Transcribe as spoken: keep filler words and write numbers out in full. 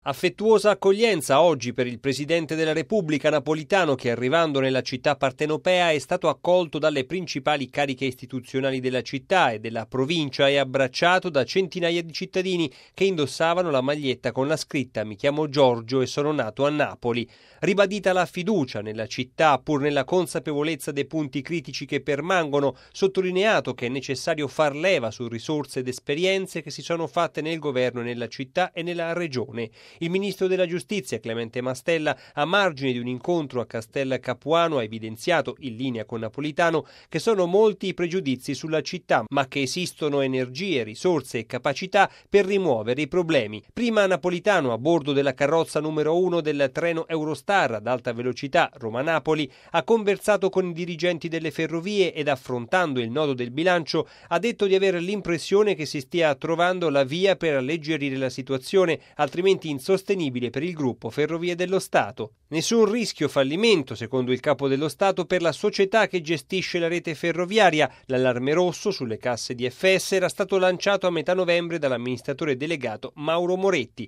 Affettuosa accoglienza oggi per il Presidente della Repubblica Napolitano che, arrivando nella città partenopea, è stato accolto dalle principali cariche istituzionali della città e della provincia e abbracciato da centinaia di cittadini che indossavano la maglietta con la scritta "Mi chiamo Giorgio e sono nato a Napoli". Ribadita la fiducia nella città, pur nella consapevolezza dei punti critici che permangono, sottolineato che è necessario far leva su risorse ed esperienze che si sono fatte nel governo e nella città e nella regione. Il ministro della Giustizia, Clemente Mastella, a margine di un incontro a Castel Capuano, ha evidenziato, in linea con Napolitano, che sono molti i pregiudizi sulla città, ma che esistono energie, risorse e capacità per rimuovere i problemi. Prima Napolitano, a bordo della carrozza numero uno del treno Eurostar ad alta velocità Roma-Napoli, ha conversato con i dirigenti delle ferrovie ed, affrontando il nodo del bilancio, ha detto di avere l'impressione che si stia trovando la via per alleggerire la situazione, altrimenti insostenibile per il gruppo Ferrovie dello Stato. Nessun rischio fallimento, secondo il capo dello Stato, per la società che gestisce la rete ferroviaria. L'allarme rosso sulle casse di F S era stato lanciato a metà novembre dall'amministratore delegato Mauro Moretti.